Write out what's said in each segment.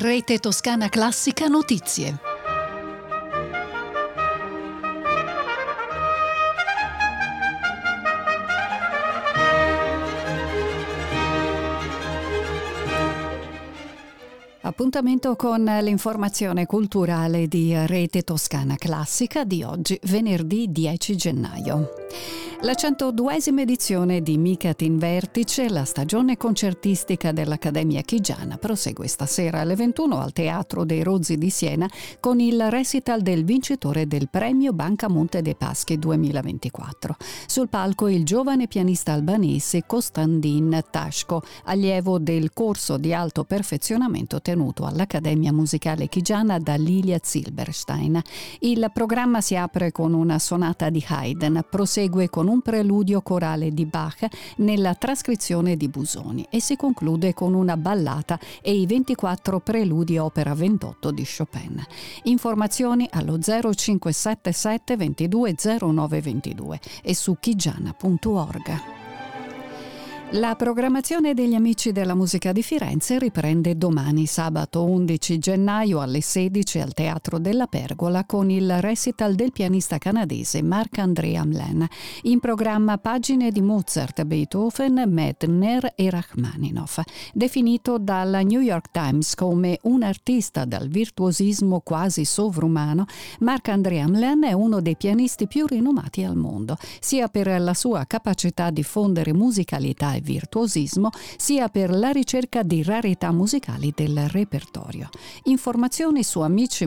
Rete Toscana Classica Notizie. Appuntamento con l'informazione culturale di Rete Toscana Classica di oggi, venerdì 10 gennaio. La 102esima edizione di Micat in Vertice, la stagione concertistica dell'Accademia Chigiana, prosegue stasera alle 21 al Teatro dei Rozzi di Siena con il recital del vincitore del premio Banca Monte dei Paschi 2024. Sul palco il giovane pianista albanese Kostandin Tashko, allievo del corso di alto perfezionamento tenuto all'Accademia Musicale Chigiana da Lilia Zilberstein. Il programma si apre con una sonata di Haydn, prosegue con un preludio corale di Bach nella trascrizione di Busoni e si conclude con una ballata e i 24 preludi opera 28 di Chopin. Informazioni allo 0577 22 09 22 e su chigiana.org. La programmazione degli Amici della Musica di Firenze riprende domani, sabato 11 gennaio alle 16 al Teatro della Pergola con il recital del pianista canadese Marc-André Hamelin. In programma pagine di Mozart, Beethoven, Medtner e Rachmaninoff. Definito dalla New York Times come un artista dal virtuosismo quasi sovrumano, Marc-André Hamelin è uno dei pianisti più rinomati al mondo, sia per la sua capacità di fondere musicalità e virtuosismo, sia per la ricerca di rarità musicali del repertorio. Informazioni su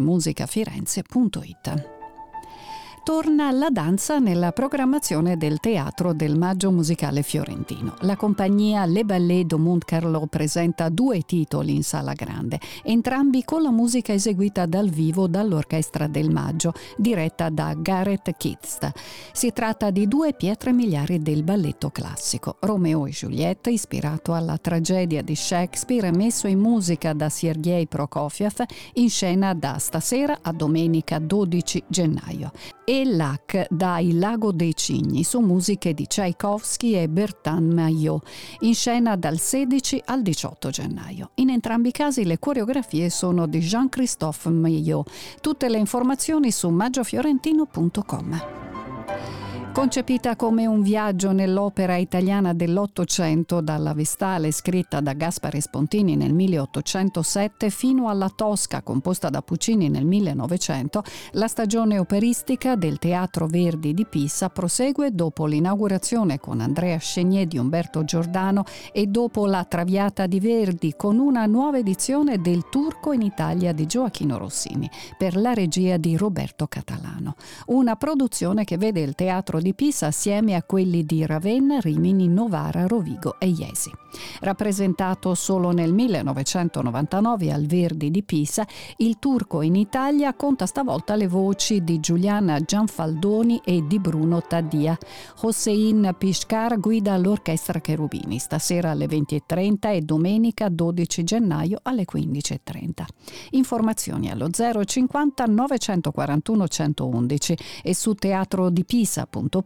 amicimusicafirenze.it. Torna la danza nella programmazione del Teatro del Maggio Musicale Fiorentino. La compagnia Le Ballet de Monte-Carlo presenta 2 titoli in sala grande, entrambi con la musica eseguita dal vivo dall'Orchestra del Maggio, diretta da Gareth Kitst. Si tratta di 2 pietre miliari del balletto classico. Romeo e Giulietta, ispirato alla tragedia di Shakespeare, messo in musica da Sergei Prokofiev, in scena da stasera a domenica 12 gennaio. E Lac da Il Lago dei Cigni su musiche di Tchaikovsky e Bertrand Maillot, in scena dal 16 al 18 gennaio. In entrambi i casi le coreografie sono di Jean-Christophe Maillot. Tutte le informazioni su maggiofiorentino.com. Concepita come un viaggio nell'opera italiana dell'Ottocento, dalla Vestale scritta da Gaspare Spontini nel 1807 fino alla Tosca composta da Puccini nel 1900, la stagione operistica del Teatro Verdi di Pisa prosegue dopo l'inaugurazione con Andrea Chenier di Umberto Giordano e dopo la Traviata di Verdi con una nuova edizione del Turco in Italia di Gioachino Rossini per la regia di Roberto Catalano. Una produzione che vede il Teatro di Pisa assieme a quelli di Ravenna, Rimini, Novara, Rovigo e Iesi. Rappresentato solo nel 1999 al Verdi di Pisa, il Turco in Italia conta stavolta le voci di Giuliana Gianfaldoni e di Bruno Taddia. Hossein Pishkar guida l'Orchestra Cherubini, stasera alle 20:30 e domenica 12 gennaio alle 15:30. Informazioni allo 050 941 111 e su teatrodipisa.p.it.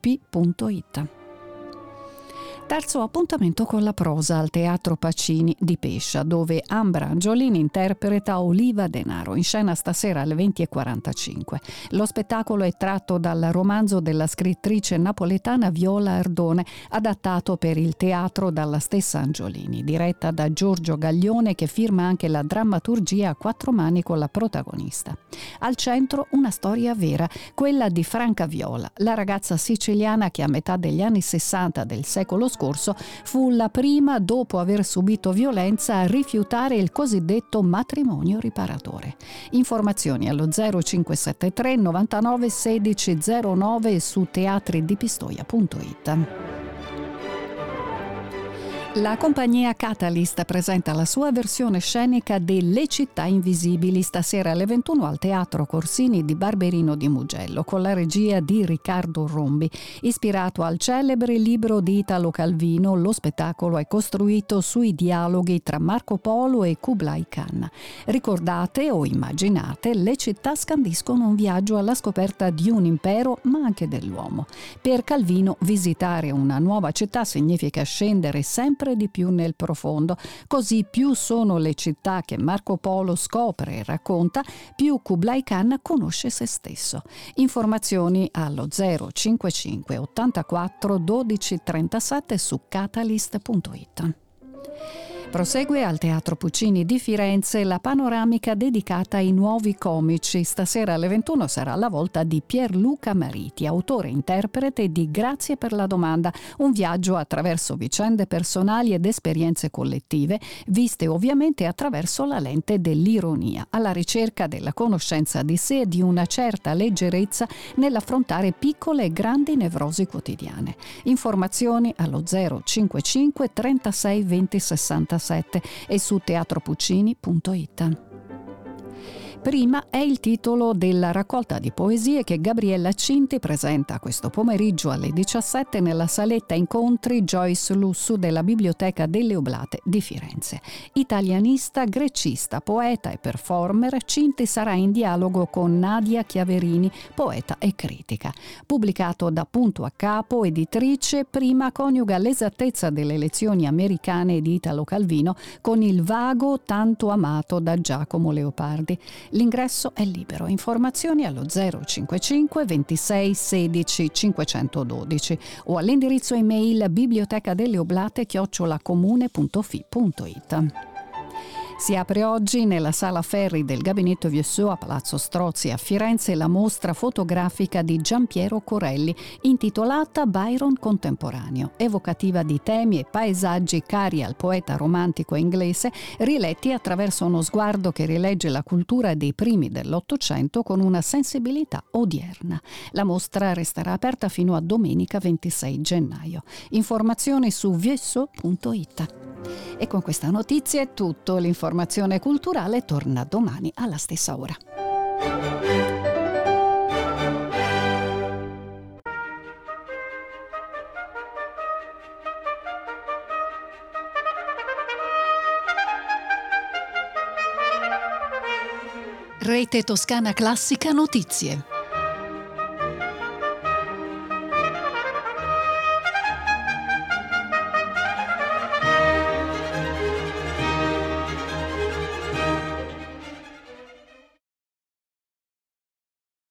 Terzo appuntamento con la prosa al Teatro Pacini di Pescia, dove Ambra Angiolini interpreta Oliva Denaro, in scena stasera alle 20:45. Lo spettacolo è tratto dal romanzo della scrittrice napoletana Viola Ardone, adattato per il teatro dalla stessa Angiolini, diretta da Giorgio Gaglione, che firma anche la drammaturgia a 4 mani con la protagonista. Al centro una storia vera, quella di Franca Viola, la ragazza siciliana che a metà degli anni 60 del secolo scorso fu la prima, dopo aver subito violenza, a rifiutare il cosiddetto matrimonio riparatore. Informazioni allo 0573 99 16 09 e su teatridipistoia.it. La compagnia Catalyst presenta la sua versione scenica de Le città invisibili stasera alle 21 al Teatro Corsini di Barberino di Mugello con la regia di Riccardo Rombi. Ispirato al celebre libro di Italo Calvino, lo spettacolo è costruito sui dialoghi tra Marco Polo e Kublai Khan. Ricordate o immaginate, le città scandiscono un viaggio alla scoperta di un impero ma anche dell'uomo. Per Calvino visitare una nuova città significa scendere sempre sempre di più nel profondo. Così più sono le città che Marco Polo scopre e racconta, più Kublai Khan conosce se stesso. Informazioni allo 055 84 12 37 su catalyst.it. Prosegue al Teatro Puccini di Firenze la panoramica dedicata ai nuovi comici. Stasera alle 21 sarà la volta di Pierluca Mariti, autore e interprete di Grazie per la domanda, un viaggio attraverso vicende personali ed esperienze collettive, viste ovviamente attraverso la lente dell'ironia, alla ricerca della conoscenza di sé e di una certa leggerezza nell'affrontare piccole e grandi nevrosi quotidiane. Informazioni allo 055 36 20 67 e su teatropuccini.it. Prima è il titolo della raccolta di poesie che Gabriella Cinti presenta questo pomeriggio alle 17 nella saletta incontri Joyce Lussu della Biblioteca delle Oblate di Firenze. Italianista, grecista, poeta e performer, Cinti sarà in dialogo con Nadia Chiaverini, poeta e critica. Pubblicato da Punto a Capo, editrice, prima coniuga l'esattezza delle lezioni americane di Italo Calvino con il vago tanto amato da Giacomo Leopardi. L'ingresso è libero. Informazioni allo 055 26 16 512 o all'indirizzo email bibliotecadelleoblate@comune.fi.it. Si apre oggi nella Sala Ferri del Gabinetto Vieusseux a Palazzo Strozzi a Firenze la mostra fotografica di Giampiero Corelli intitolata Byron contemporaneo, evocativa di temi e paesaggi cari al poeta romantico inglese, riletti attraverso uno sguardo che rilegge la cultura dei primi dell'Ottocento con una sensibilità odierna. La mostra resterà aperta fino a domenica 26 gennaio. Informazioni su vieusseux.it. E con questa notizia è tutto. L'informazione culturale torna domani alla stessa ora. Rete Toscana Classica Notizie.